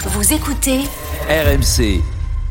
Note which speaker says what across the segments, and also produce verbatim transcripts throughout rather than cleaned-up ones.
Speaker 1: Vous écoutez
Speaker 2: R M C.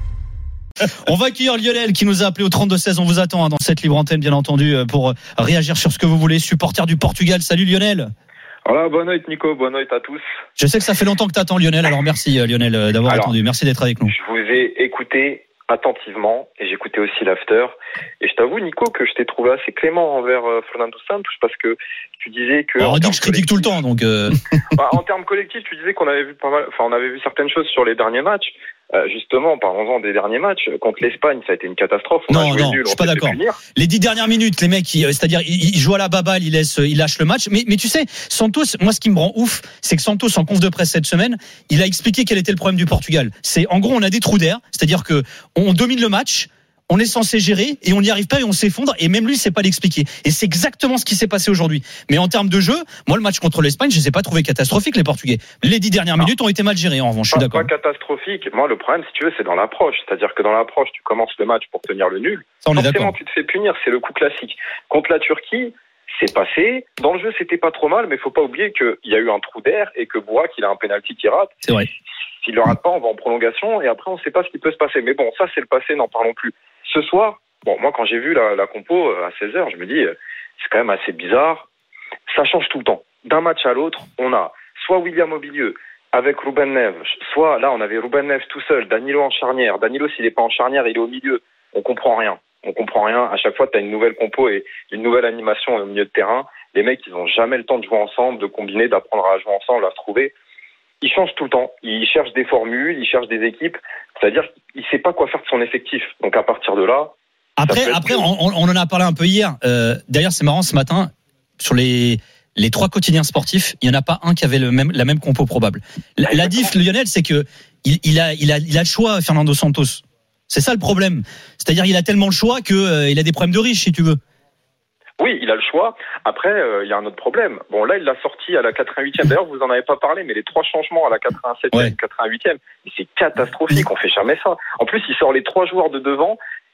Speaker 3: On va accueillir Lionel qui nous a appelé au trente-deux seize. On vous attend dans cette libre antenne, bien entendu, pour réagir sur ce que vous voulez. Supporter du Portugal. Salut Lionel.
Speaker 4: Voilà, bonne nuit Nico, bonne nuit à tous.
Speaker 3: Je sais que ça fait longtemps que tu attends Lionel, alors merci Lionel d'avoir
Speaker 4: alors,
Speaker 3: attendu. Merci d'être avec nous.
Speaker 4: Je vous ai écouté attentivement et j'écoutais aussi l'after. Et je t'avoue Nico que je t'ai trouvé assez clément envers euh, Fernando Santos parce que tu disais que...
Speaker 3: Alors, on dit que je critique tout le temps, donc... Euh...
Speaker 4: bah, en termes collectifs, tu disais qu'on avait vu pas mal, enfin on avait vu certaines choses sur les derniers matchs. Euh, justement, parlons-en des derniers matchs. Contre l'Espagne, ça a été une catastrophe. On
Speaker 3: non,
Speaker 4: a joué
Speaker 3: non,
Speaker 4: nul,
Speaker 3: je suis pas d'accord. Les dix dernières minutes, les mecs, ils, c'est-à-dire, ils, ils jouent à la baballe, ils laissent, ils lâchent le match. Mais, mais tu sais, Santos, moi, ce qui me rend ouf, c'est que Santos, en conf de presse cette semaine, il a expliqué quel était le problème du Portugal. C'est, en gros, on a des trous d'air. C'est-à-dire que on domine le match. On est censé gérer et on n'y arrive pas et on s'effondre et même lui sait pas l'expliquer. Et c'est exactement ce qui s'est passé aujourd'hui. Mais en termes de jeu, moi le match contre l'Espagne, je les ai pas trouvés catastrophiques les Portugais. Les dix dernières non. minutes ont été mal gérées en revanche. Je suis d'accord.
Speaker 4: Pas catastrophique. Moi le problème, si tu veux, c'est dans l'approche. C'est-à-dire que dans l'approche, tu commences le match pour tenir le nul.
Speaker 3: Ça, on est
Speaker 4: forcément,
Speaker 3: d'accord.
Speaker 4: Tu te fais punir. C'est le coup classique. Contre la Turquie, c'est passé. Dans le jeu, c'était pas trop mal, mais faut pas oublier qu'il y a eu un trou d'air et que Bourak, il a un penalty qui rate.
Speaker 3: C'est vrai.
Speaker 4: S'il le rate pas, on va en prolongation et après on sait pas ce qui peut se passer. Mais bon, ça c'est le passé, n'en parlons plus. Ce soir. Bon, moi, quand j'ai vu la, la compo à seize heures, je me dis, c'est quand même assez bizarre. Ça change tout le temps. D'un match à l'autre, on a soit William au milieu avec Ruben Neves, soit là, on avait Ruben Neves tout seul, Danilo en charnière. Danilo, s'il n'est pas en charnière, il est au milieu. On comprend rien. On comprend rien. À chaque fois, tu as une nouvelle compo et une nouvelle animation au milieu de terrain. Les mecs, ils n'ont jamais le temps de jouer ensemble, de combiner, d'apprendre à jouer ensemble, à se trouver. Ils changent tout le temps. Ils cherchent des formules, ils cherchent des équipes. C'est-à-dire qu'il ne sait pas quoi faire de son effectif. Donc, à partir de là,
Speaker 3: Après, après on, on en a parlé un peu hier. Euh, d'ailleurs, c'est marrant, ce matin, sur les, les trois quotidiens sportifs, il n'y en a pas un qui avait le même, la même compo probable. La, la diff, Lionel, c'est que il, il, a, il, a, il a le choix, Fernando Santos. C'est ça le problème. C'est-à-dire qu'il a tellement le choix qu'il euh, a des problèmes de riche, si tu veux.
Speaker 4: Oui, il a le choix. Après, il euh, y a un autre problème. Bon, là, il l'a sorti à la quatre-vingt-huitième. D'ailleurs, vous en avez pas parlé, mais les trois changements à la quatre-vingt-septième, ouais. quatre-vingt-huitième, c'est catastrophique. On fait jamais ça. En plus, il sort les trois joueurs de devant.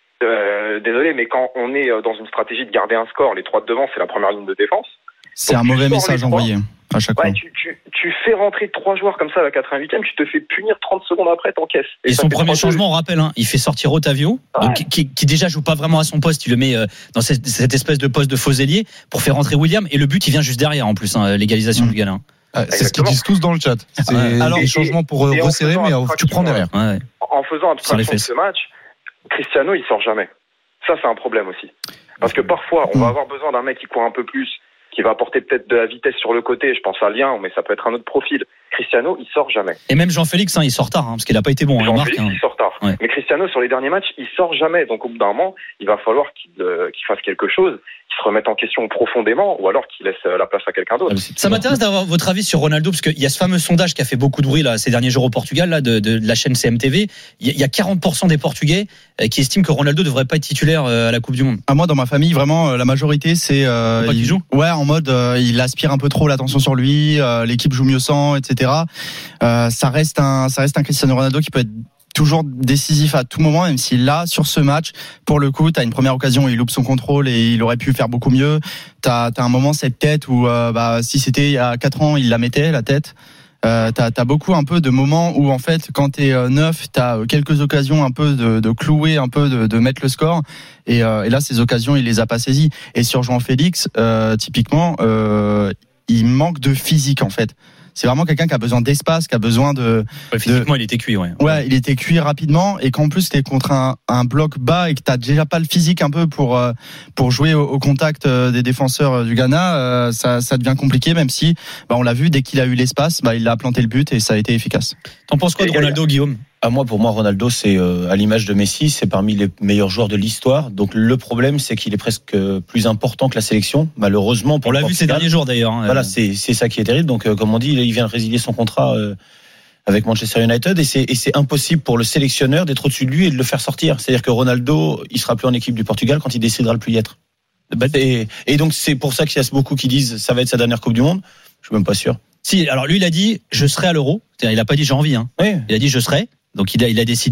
Speaker 4: Euh, désolé, mais quand on est dans une stratégie de garder un score, les trois de devant, c'est la première ligne de défense.
Speaker 5: C'est donc, un mauvais message envoyé à chaque
Speaker 4: ouais,
Speaker 5: fois.
Speaker 4: Tu, tu, tu fais rentrer trois joueurs comme ça à la quatre-vingt-huitième, tu te fais punir trente secondes après, t'encaisses.
Speaker 3: Et, et son premier changement, on rappelle, hein, il fait sortir Otavio, ouais. donc, qui, qui déjà joue pas vraiment à son poste, il le met euh, dans cette, cette espèce de poste de faux ailier pour faire rentrer William, et le but il vient juste derrière en plus, hein, l'égalisation mmh. du Ghanin.
Speaker 5: Ah, c'est Exactement. Ce qu'ils disent tous dans le chat. C'est ouais. Alors, des changements pour et, resserrer, et mais tu prends derrière.
Speaker 4: Ouais. En faisant abstraction de ce match, Cristiano il sort jamais. Ça, c'est un problème aussi. Parce que parfois, on va avoir besoin d'un mec qui court un peu plus, qui va apporter peut-être de la vitesse sur le côté. Je pense à Lien, mais ça peut être un autre profil. Cristiano, il sort jamais.
Speaker 3: Et même Jean-Félix, hein, il sort tard, hein, parce qu'il n'a pas été bon.
Speaker 4: Jean-Félix,
Speaker 3: hein,
Speaker 4: il sort tard. Ouais. Mais Cristiano, sur les derniers matchs, il sort jamais. Donc, au bout d'un moment, il va falloir qu'il, euh, qu'il fasse quelque chose, qu'il se remette en question profondément, ou alors qu'il laisse la place à quelqu'un d'autre.
Speaker 3: Ça m'intéresse d'avoir votre avis sur Ronaldo, parce qu'il y a ce fameux sondage qui a fait beaucoup de bruit là, ces derniers jours au Portugal, là, de, de, de la chaîne C M T V. Il y a quarante pour cent des Portugais qui estiment que Ronaldo ne devrait pas être titulaire à la Coupe du Monde.
Speaker 5: À moi, dans ma famille, vraiment, la majorité, c'est... Euh,
Speaker 3: pas il, qu'il joue
Speaker 5: ouais, en mode, euh, il aspire un peu trop l'attention sur lui, euh, l'équipe joue mieux sans, et cetera. Euh, ça reste un, ça reste un Cristiano Ronaldo qui peut être toujours décisif à tout moment, même si là, sur ce match, pour le coup, t'as une première occasion, il loupe son contrôle et il aurait pu faire beaucoup mieux. T'as, t'as un moment, cette tête où, euh, bah, si c'était il y a quatre ans, il la mettait, la tête. Euh, t'as, t'as beaucoup un peu de moments où, en fait, quand t'es euh, neuf, t'as quelques occasions un peu de, de clouer, un peu de, de mettre le score. Et, euh, et là, ces occasions, il les a pas saisies. Et sur Jean-Félix, euh, typiquement, euh, il manque de physique, en fait. C'est vraiment quelqu'un qui a besoin d'espace, qui a besoin de...
Speaker 3: Ouais, physiquement, de... il était cuit, ouais.
Speaker 5: Ouais, il était cuit rapidement, et qu'en plus, t'es contre un, un bloc bas et que t'as déjà pas le physique un peu pour, pour jouer au, au contact des défenseurs du Ghana, ça, ça devient compliqué, même si, bah, on l'a vu, dès qu'il a eu l'espace, bah, il a planté le but et ça a été efficace.
Speaker 3: T'en penses quoi de Ronaldo, Guillaume ?
Speaker 6: À moi, pour moi, Ronaldo, c'est euh, à l'image de Messi, c'est parmi les meilleurs joueurs de l'histoire. Donc le problème, c'est qu'il est presque plus important que la sélection, malheureusement. Pour
Speaker 3: on l'a
Speaker 6: Portugal.
Speaker 3: vu ces derniers jours d'ailleurs. Hein.
Speaker 6: Voilà, c'est c'est ça qui est terrible. Donc euh, comme on dit, il vient de résilier son contrat euh, avec Manchester United et c'est et c'est impossible pour le sélectionneur d'être au-dessus de lui et de le faire sortir. C'est-à-dire que Ronaldo, il sera plus en équipe du Portugal quand il décidera de plus y être. Et, et donc c'est pour ça qu'il y a beaucoup qui disent ça va être sa dernière Coupe du Monde. Je suis même pas sûr.
Speaker 3: Si, alors lui il a dit je serai à l'Euro. C'est-à-dire, il a pas dit j'ai envie. Hein.
Speaker 6: Oui.
Speaker 3: Il a dit je serai. Donc il a, il a décidé.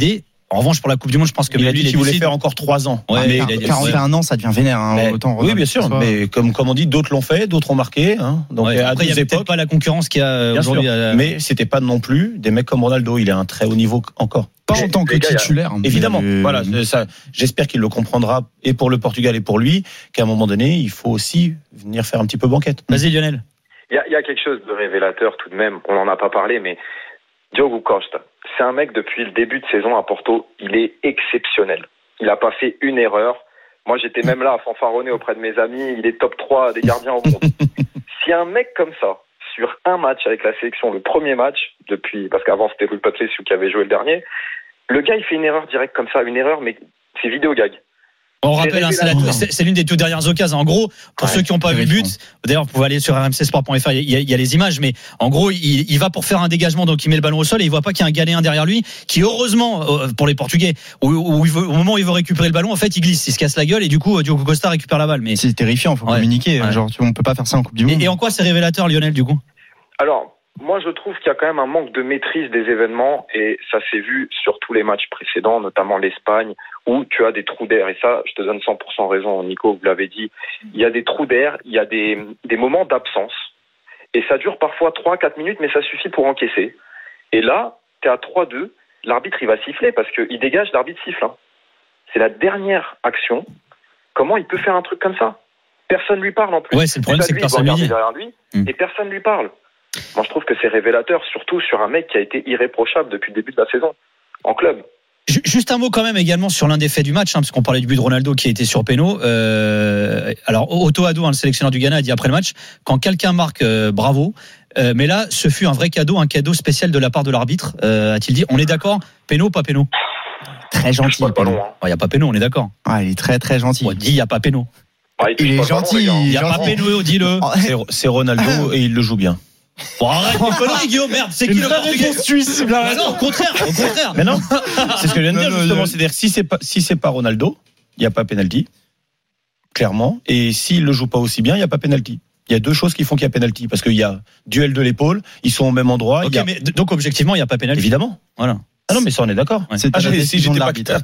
Speaker 3: En revanche, pour la Coupe du Monde, je pense que
Speaker 6: il a
Speaker 3: lui,
Speaker 6: dit
Speaker 3: il
Speaker 6: qu'il voulait
Speaker 3: lucide.
Speaker 6: faire encore trois ans.
Speaker 3: Ouais,
Speaker 6: mais
Speaker 3: il a dit-
Speaker 5: quarante et un ans, ça devient vénère. Hein,
Speaker 6: Mais-
Speaker 5: autant
Speaker 6: oui, bien sûr.
Speaker 5: soit-
Speaker 6: Mais comme, comme on dit, d'autres l'ont fait, d'autres ont marqué. Hein. Donc,
Speaker 3: Ouais,
Speaker 6: à
Speaker 3: après, il y
Speaker 6: d'autres
Speaker 3: avait peut-être
Speaker 6: époques.
Speaker 3: pas la concurrence qu'il y a
Speaker 6: Bien
Speaker 3: aujourd'hui.
Speaker 6: sûr.
Speaker 3: à la-
Speaker 6: Mais c'était pas non plus des mecs comme Ronaldo. Il est à un très haut niveau encore.
Speaker 5: Pas
Speaker 4: Les-
Speaker 5: en tant que
Speaker 4: les gars,
Speaker 5: titulaire. mais-
Speaker 6: Évidemment. Voilà. c'est Ça, j'espère qu'il le comprendra et pour le Portugal et pour lui qu'à un moment donné, il faut aussi venir faire un petit peu banquette.
Speaker 3: Vas-y, Lionel.
Speaker 4: Il y a, il y a quelque chose de révélateur tout de même, on n'en a pas parlé, mais Diogo Costa, c'est un mec depuis le début de saison à Porto, il est exceptionnel. Il n'a pas fait une erreur. Moi, j'étais même là à fanfaronner auprès de mes amis, il est top trois des gardiens au monde. Si un mec comme ça, sur un match avec la sélection, le premier match, depuis, parce qu'avant c'était Rui Patricio qui avait joué le dernier, le gars il fait une erreur directe comme ça, une erreur, mais c'est vidéo gag.
Speaker 3: On
Speaker 4: C'est
Speaker 3: rappelle, hein, c'est, la-
Speaker 4: révélateur.
Speaker 3: c'est- c'est l'une des toutes dernières occasions. En gros, pour
Speaker 4: Ouais,
Speaker 3: ceux qui n'ont pas vu le but,
Speaker 5: terrifiant.
Speaker 3: d'ailleurs, vous pouvez aller sur r m c sport point f r, il y, a, il y a les images, mais en gros, il, il va pour faire un dégagement, donc il met le ballon au sol et il voit pas qu'il y a un Ghanéen derrière lui, qui heureusement, euh, pour les Portugais, où, où il veut- au moment où il veut récupérer le ballon, en fait, il glisse, il se casse la gueule et du coup, Diogo Costa récupère la balle. Mais
Speaker 5: C'est terrifiant, faut
Speaker 3: Ouais.
Speaker 5: communiquer.
Speaker 3: Ouais.
Speaker 5: Genre, tu- on peut pas faire ça en Coupe du Monde.
Speaker 3: et, et en quoi c'est révélateur, Lionel, du coup?
Speaker 4: Alors, moi, je trouve qu'il y a quand même un manque de maîtrise des événements et ça s'est vu sur tous les matchs précédents, notamment l'Espagne, où tu as des trous d'air. Et ça, je te donne cent pour cent raison, Nico, vous l'avez dit. Il y a des trous d'air, il y a des, des moments d'absence. Et ça dure parfois trois à quatre minutes, mais ça suffit pour encaisser. Et là, tu es à trois deux, l'arbitre, il va siffler parce qu'il dégage, l'arbitre siffle. Hein. C'est la dernière action. Comment il peut faire un truc comme ça? Personne lui parle en plus.
Speaker 3: Ouais, c'est le problème,
Speaker 4: Pas
Speaker 3: c'est que
Speaker 4: lui, il doit
Speaker 3: personne lui
Speaker 4: regarder
Speaker 3: dit.
Speaker 4: derrière lui
Speaker 3: Mm.
Speaker 4: et personne lui parle. Moi, je trouve que c'est révélateur, surtout sur un mec qui a été irréprochable depuis le début de la saison en club.
Speaker 3: Ju- Juste un mot quand même également sur l'un des faits du match, hein, parce qu'on parlait du but de Ronaldo qui a été sur péno. Euh, alors Otto Addo, hein, le sélectionneur du Ghana, a dit après le match, quand quelqu'un marque, euh, bravo. Euh, mais là, ce fut un vrai cadeau, un cadeau spécial de la part de l'arbitre, euh, a-t-il dit. On est d'accord, péno, pas péno?
Speaker 5: Très gentil.
Speaker 4: Pas le ballon, hein.
Speaker 3: Il n'y a pas péno, on est d'accord.
Speaker 5: Ouais, il est très très gentil.
Speaker 3: On dit il n'y a pas péno.
Speaker 4: Ah,
Speaker 5: Il
Speaker 4: touche
Speaker 5: est
Speaker 4: pas le ballon,
Speaker 5: gentil.
Speaker 4: les gars.
Speaker 3: Il n'y a
Speaker 5: Gentil.
Speaker 3: pas péno, dis-le.
Speaker 5: Oh,
Speaker 6: C'est, c'est Ronaldo et il le joue bien.
Speaker 3: Bon, arrête les conneries, Guillaume, merde, c'est qui le Portugais?
Speaker 5: suisse.
Speaker 3: Bah non, au contraire, au contraire.
Speaker 6: Mais non, c'est ce que je viens de
Speaker 5: Non,
Speaker 6: dire
Speaker 5: non,
Speaker 6: justement.
Speaker 5: non.
Speaker 6: C'est-à-dire si c'est pas si c'est pas Ronaldo, il y a pas penalty, clairement. Et s'il le joue pas aussi bien, il y a pas penalty. Il y a deux choses qui font qu'il y a penalty parce qu'il y a duel de l'épaule, ils sont au même endroit.
Speaker 3: Ok,
Speaker 6: il y a...
Speaker 3: mais donc objectivement, il n'y a pas pénalty.
Speaker 6: Évidemment.
Speaker 3: Voilà.
Speaker 6: Ah non, mais ça on est d'accord.
Speaker 3: Ouais.
Speaker 5: C'est
Speaker 6: Ah,
Speaker 5: la
Speaker 6: j'ai- si
Speaker 5: décision
Speaker 6: j'étais
Speaker 5: de
Speaker 6: pas
Speaker 5: l'arbitre.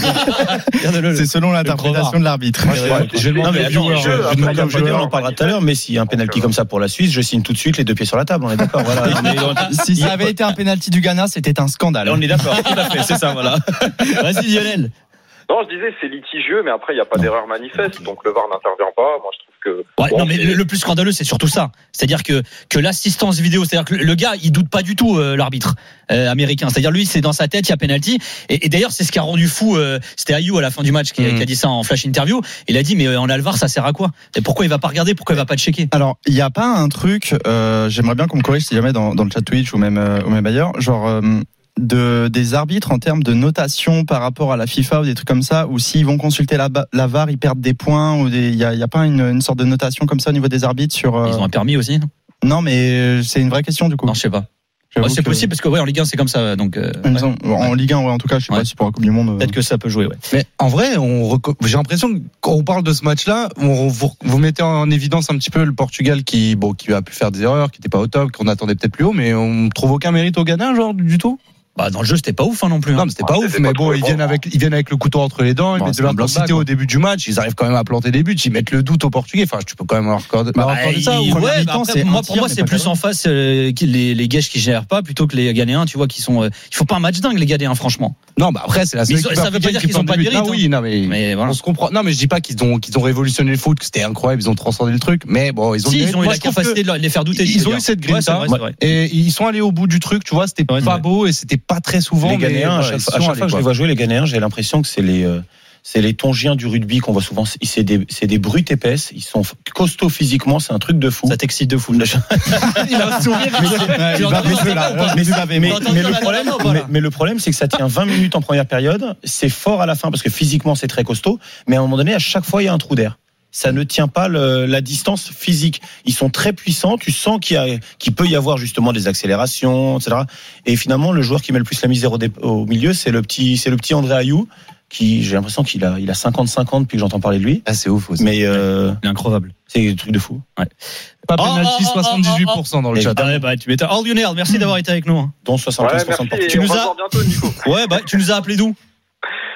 Speaker 6: clair.
Speaker 5: C'est selon l'interprétation de l'arbitre.
Speaker 6: Moi, je crois que-
Speaker 1: Je vais
Speaker 6: Non,
Speaker 1: demander
Speaker 6: mais
Speaker 1: au
Speaker 6: attends,
Speaker 1: joueur,
Speaker 6: je-
Speaker 1: je vais
Speaker 6: je-
Speaker 1: demander
Speaker 6: comme
Speaker 1: au
Speaker 6: je dis, on
Speaker 1: joueur.
Speaker 6: en parlera tout à l'heure, mais s'il y a un penalty comme ça pour la Suisse, je signe tout de suite les deux pieds sur la table. On est d'accord. Voilà. On est-
Speaker 5: Si ça avait été un penalty du Ghana, c'était un scandale.
Speaker 6: on est d'accord. Tout à fait. C'est ça. Voilà.
Speaker 3: Vas-y, Lionel.
Speaker 4: Non, je disais, c'est litigieux, mais après, il n'y a pas d'erreur manifeste, donc le V A R n'intervient pas. Moi, je trouve que.
Speaker 3: Ouais,
Speaker 4: bon,
Speaker 3: non, mais
Speaker 4: c'est-
Speaker 3: le, le plus scandaleux, c'est surtout ça. C'est-à-dire que, que l'assistance vidéo, c'est-à-dire que le, le gars, il doute pas du tout, euh, l'arbitre euh, américain. C'est-à-dire, lui, c'est dans sa tête, il y a penalty. Et, et d'ailleurs, c'est ce qui a rendu fou, euh, c'était Ayou à la fin du match qui,
Speaker 5: Mm.
Speaker 3: qui a dit ça en flash interview. Il a dit, mais euh, en Alvar, ça sert à quoi? Et pourquoi il va pas regarder? Pourquoi il va pas checker?
Speaker 5: Alors, il n'y a pas un truc, euh, j'aimerais bien qu'on me corrige si jamais dans, dans le chat Twitch ou même, euh, ou même ailleurs, genre euh, de, des arbitres en termes de notation par rapport à la FIFA ou des trucs comme ça, ou s'ils vont consulter la, ba- la V A R, ils perdent des points, ou il n'y a, il y a pas une, une sorte de notation comme ça au niveau des arbitres sur... euh,
Speaker 3: Ils ont un permis aussi?
Speaker 5: Non, mais c'est une vraie question du coup.
Speaker 3: Non, je sais pas.
Speaker 5: J'avoue
Speaker 3: Ouais, c'est
Speaker 5: que-
Speaker 3: possible parce que, ouais, en Ligue un, c'est comme ça. Donc, euh,
Speaker 5: Il me
Speaker 3: ouais.
Speaker 5: semble- En Ligue un, ouais, en tout cas, je sais
Speaker 3: Ouais.
Speaker 5: pas si pour la Coupe du Monde. euh,
Speaker 3: Peut-être que ça peut jouer, ouais.
Speaker 1: Mais en vrai, on reco- j'ai l'impression que quand on parle de ce match-là, on, vous, vous mettez en évidence un petit peu le Portugal qui, bon, qui a pu faire des erreurs, qui n'était pas au top, qu'on attendait peut-être plus haut, mais on trouve aucun mérite au Ghana, genre du tout.
Speaker 3: Bah, dans le jeu, c'était pas ouf, hein, non plus. hein.
Speaker 1: Non, mais c'était
Speaker 4: Ah,
Speaker 1: pas
Speaker 4: c'était
Speaker 1: ouf.
Speaker 4: pas
Speaker 1: Mais
Speaker 4: trop
Speaker 1: bon,
Speaker 4: le
Speaker 1: ils
Speaker 4: bon,
Speaker 1: viennent
Speaker 4: hein.
Speaker 1: avec, ils viennent avec le couteau entre les dents, ils
Speaker 5: Bon,
Speaker 1: mettent
Speaker 5: c'est
Speaker 1: de
Speaker 5: un bloc
Speaker 1: l'intensité
Speaker 5: bas, quoi.
Speaker 1: au début du match, ils arrivent quand même à planter des buts, ils mettent le doute aux Portugais. Enfin, tu peux quand même leur accorder, leur
Speaker 3: Bah,
Speaker 1: accorder ça.
Speaker 3: il-
Speaker 1: ou-
Speaker 5: première
Speaker 3: ouais,
Speaker 5: mi-temps,
Speaker 3: bah après,
Speaker 5: c'est
Speaker 3: moi,
Speaker 5: un
Speaker 3: pour
Speaker 5: tir,
Speaker 3: moi,
Speaker 5: mais
Speaker 3: c'est
Speaker 5: pas
Speaker 3: plus
Speaker 5: grave.
Speaker 3: en face euh, qui- les, les Guèches qui gèrent pas plutôt que les Ghanéens, tu vois, qui sont. Euh, il faut pas un match dingue, les Ghanéens, franchement.
Speaker 1: Non, bah après, c'est la seule
Speaker 3: Mais ils ont-
Speaker 1: équipe
Speaker 3: ça veut pas
Speaker 1: africaine
Speaker 3: dire
Speaker 1: qui
Speaker 3: qu'ils ont
Speaker 1: plante
Speaker 3: pas de
Speaker 1: des buts.
Speaker 3: mérite,
Speaker 1: Non, oui, non, mais.
Speaker 3: Mais voilà.
Speaker 1: On se comprend. Non, mais je dis pas qu'ils ont, qu'ils ont révolutionné le foot, que c'était incroyable, ils ont transcendé le truc, mais bon, ils ont
Speaker 3: Si,
Speaker 1: le
Speaker 3: ils
Speaker 1: mérite.
Speaker 3: ont eu
Speaker 1: Moi,
Speaker 3: la
Speaker 1: je trouve
Speaker 3: capacité
Speaker 1: que
Speaker 3: de les faire douter.
Speaker 1: ils
Speaker 3: je veux
Speaker 1: ont eu
Speaker 3: dire.
Speaker 1: cette
Speaker 3: Ouais, c'est
Speaker 1: grinta.
Speaker 3: vrai, c'est vrai.
Speaker 1: Et ils sont allés au bout du truc, tu vois, c'était
Speaker 3: Ouais,
Speaker 1: pas
Speaker 3: ouais.
Speaker 1: beau et c'était pas très souvent.
Speaker 6: Les
Speaker 1: mais
Speaker 6: Ghanéens, à
Speaker 1: voilà,
Speaker 6: chaque,
Speaker 1: ils
Speaker 6: fois- à
Speaker 1: sont
Speaker 6: chaque
Speaker 1: allés,
Speaker 6: fois que je
Speaker 1: quoi.
Speaker 6: les vois jouer, les Ghanéens, j'ai l'impression que c'est les, euh, c'est les Tongiens du rugby qu'on voit souvent. C'est c'est des, c'est des brutes épaisses. Ils sont costauds physiquement. C'est un truc de fou.
Speaker 3: Ça t'excite de fou.
Speaker 6: Mais,
Speaker 1: Il a un sourire.
Speaker 5: Ouais, il va baisser là.
Speaker 6: mais,
Speaker 3: Mais-
Speaker 6: mais- mais
Speaker 3: mais-
Speaker 6: le problème, mais, mais le problème, c'est que ça tient vingt minutes en première période. C'est fort à la fin parce que physiquement, c'est très costaud. Mais à un moment donné, à chaque fois, il y a un trou d'air. Ça ne tient pas le, la distance physique. Ils sont très puissants. Tu sens qu'il y a, qu'il peut y avoir justement des accélérations, et cetera. Et finalement, le joueur qui met le plus la misère au, dé- au milieu, c'est le petit, c'est le petit André Ayou, qui, j'ai l'impression qu'il a, il a cinquante cinquante depuis que j'entends parler de lui.
Speaker 1: Ah, c'est ouf aussi.
Speaker 6: Mais euh,
Speaker 3: Il est incroyable.
Speaker 6: c'est un truc de fou.
Speaker 1: Pas
Speaker 3: Oh,
Speaker 1: penalty,
Speaker 3: oh, oh,
Speaker 1: soixante-dix-huit pour cent dans le
Speaker 6: Et-
Speaker 1: chat.
Speaker 3: Ah ouais, bah, tu m'étonnes. All you need, merci d'avoir été avec nous. hein.
Speaker 6: Dont
Speaker 4: Ouais,
Speaker 6: soixante-quinze pour cent
Speaker 4: merci.
Speaker 6: de
Speaker 4: Et
Speaker 3: Tu
Speaker 4: on
Speaker 3: nous
Speaker 4: va
Speaker 3: as-
Speaker 4: se voir bientôt, Nico.
Speaker 3: Ouais, bah, tu nous as appelé d'où?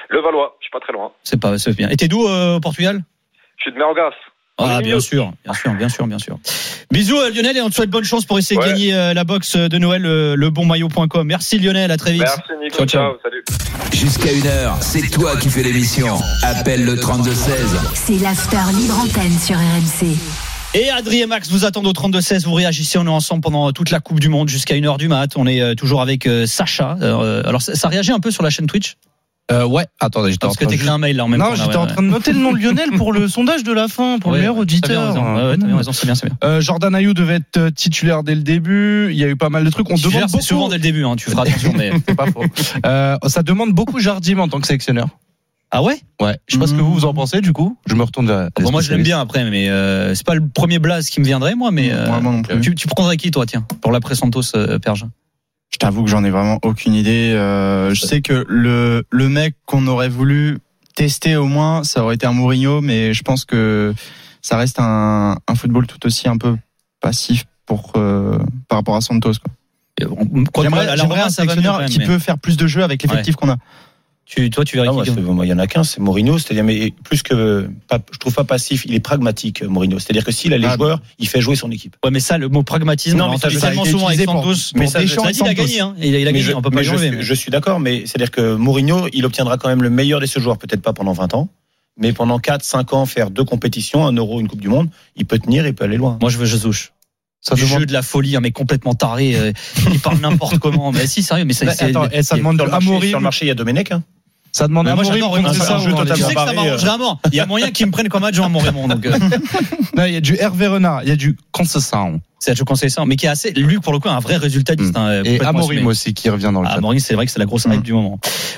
Speaker 4: Le Valois, je suis pas très loin.
Speaker 3: C'est pas, c'est bien. Et t'es d'où euh, au Portugal?
Speaker 4: Je suis de Mergas.
Speaker 3: Ah, bien sûr, bien sûr, bien sûr, bien sûr. Bisous euh, Lionel et on te souhaite bonne chance pour essayer
Speaker 4: Ouais.
Speaker 3: de gagner euh, la box de Noël, euh, le bon maillot point com. Merci Lionel, à très vite.
Speaker 4: Merci Nico,
Speaker 3: Ciao,
Speaker 4: ciao,
Speaker 3: ciao.
Speaker 4: salut.
Speaker 2: Jusqu'à une heure, c'est toi qui fais l'émission. Appelle le trente-deux seize.
Speaker 7: C'est l'after libre antenne sur R M C.
Speaker 3: Et Adrien et Max vous attendent au trente-deux seize. Vous réagissez, on est ensemble pendant toute la Coupe du Monde jusqu'à une heure du mat. On est euh, toujours avec euh, Sacha. Euh, alors ça, ça réagit un peu sur la chaîne Twitch?
Speaker 1: Euh, ouais, attendez, j'étais en
Speaker 3: Parce que
Speaker 1: train de...
Speaker 3: t'écris un mail là en même
Speaker 1: Non,
Speaker 3: temps. là,
Speaker 1: j'étais
Speaker 3: ouais,
Speaker 1: en
Speaker 3: ouais.
Speaker 1: train de noter le nom de Lionel pour le sondage de la fin, pour
Speaker 3: Ouais,
Speaker 1: le meilleur
Speaker 3: t'as bien
Speaker 1: auditeur.
Speaker 3: raison. Ouais, ouais, t'as bien raison, c'est bien, c'est bien.
Speaker 1: Euh, Jordan Ayew devait être euh, titulaire dès le début. Il y a eu pas mal de trucs. On
Speaker 3: Titulaire,
Speaker 1: demande
Speaker 3: c'est
Speaker 1: beaucoup.
Speaker 3: souvent dès le début, hein, tu feras attention. Mais...
Speaker 1: C'est pas faux. Euh, ça demande beaucoup Jardim en tant que sélectionneur.
Speaker 3: Ah ouais?
Speaker 1: Ouais. Je sais pas ce que vous vous en pensez du coup. Je me retourne vers. les
Speaker 3: Bon, moi je l'aime
Speaker 1: spécialistes.
Speaker 3: bien après, mais euh, c'est pas le premier blaze qui me viendrait moi. Mais euh,
Speaker 5: Ouais, moi non plus.
Speaker 3: tu, tu prendrais qui toi, tiens, pour l'après Santos, euh, Perge?
Speaker 5: Je t'avoue que j'en ai vraiment aucune idée. Euh, je sais que le le mec qu'on aurait voulu tester au moins, ça aurait été un Mourinho, mais je pense que ça reste un, un football tout aussi un peu passif pour euh, par rapport à Santos, quoi.
Speaker 3: On- quoi,
Speaker 5: J'aimerais,
Speaker 3: à la
Speaker 5: j'aimerais
Speaker 3: Roma,
Speaker 5: un
Speaker 3: ça va mieux,
Speaker 5: sélectionneur
Speaker 3: quand même,
Speaker 5: qui
Speaker 3: mais-
Speaker 5: peut faire plus de jeux avec l'effectif qu'on a.
Speaker 3: Tu, toi, tu verrais
Speaker 6: Ah,
Speaker 3: qui
Speaker 6: moi,
Speaker 3: comme-
Speaker 6: c'est- moi, il y en a qu'un, c'est Mourinho. C'est-à-dire, mais plus que, pas, je trouve pas passif, il est pragmatique, Mourinho. C'est-à-dire que s'il a les
Speaker 5: Ah,
Speaker 6: joueurs, il fait jouer son équipe.
Speaker 3: Ouais, mais ça, le mot pragmatisme,
Speaker 6: Non,
Speaker 3: on
Speaker 6: mais
Speaker 3: l'a
Speaker 6: ça,
Speaker 3: entendu
Speaker 6: ça a
Speaker 3: tellement
Speaker 5: été
Speaker 3: souvent avec
Speaker 5: utilisé pour-
Speaker 3: Santos.
Speaker 5: pour
Speaker 3: Mais ça,
Speaker 5: Deschamps
Speaker 3: ça
Speaker 5: et
Speaker 3: dit, il a
Speaker 5: Santos.
Speaker 3: gagné, hein. Il a, il a
Speaker 6: Mais
Speaker 3: gagné,
Speaker 6: je,
Speaker 3: on peut pas
Speaker 6: mais
Speaker 3: y
Speaker 6: je
Speaker 3: enlever.
Speaker 6: suis,
Speaker 3: mais-
Speaker 6: je suis d'accord, mais c'est-à-dire que Mourinho, il obtiendra quand même le meilleur de ce joueurs, peut-être pas pendant vingt ans, mais pendant quatre, cinq ans, faire deux compétitions, un euro, une Coupe du Monde, il peut tenir, il peut aller loin.
Speaker 3: Moi, je veux Jesus.
Speaker 1: Ça
Speaker 3: Du
Speaker 1: demande.
Speaker 3: jeu, de la folie, hein, mais complètement taré. euh, il parle n'importe comment. Mais si, sérieux, mais ça,
Speaker 1: Bah,
Speaker 3: c'est.
Speaker 1: attends, et ça demande
Speaker 6: Sur
Speaker 1: de
Speaker 6: le marché,
Speaker 1: Amorim.
Speaker 6: sur le marché, il y a Domenech, hein.
Speaker 1: Ça demande
Speaker 3: Mais
Speaker 1: à
Speaker 3: moi,
Speaker 1: Amorim
Speaker 3: j'adore
Speaker 1: contre
Speaker 3: Raymond
Speaker 1: ça.
Speaker 3: Sarr,
Speaker 6: un jeu
Speaker 3: tu
Speaker 6: totalement
Speaker 3: sais que ça
Speaker 6: barré,
Speaker 3: m'arrangerait à mort. Il y a moyen qu'ils me prennent comme adjoint, mon Raymond. Donc, euh,
Speaker 1: Non, il y a du Hervé Renard, il y a du Concession
Speaker 3: c'est, je conseille ça. Mais qui est assez, lui, pour le coup, un vrai résultat distinct. euh,
Speaker 1: et
Speaker 3: complètement
Speaker 1: Amorim
Speaker 3: assumé.
Speaker 1: aussi qui revient dans le
Speaker 3: Ah,
Speaker 1: chat.
Speaker 3: Maurice, c'est vrai que c'est la grosse hype
Speaker 5: Mm.
Speaker 3: du moment.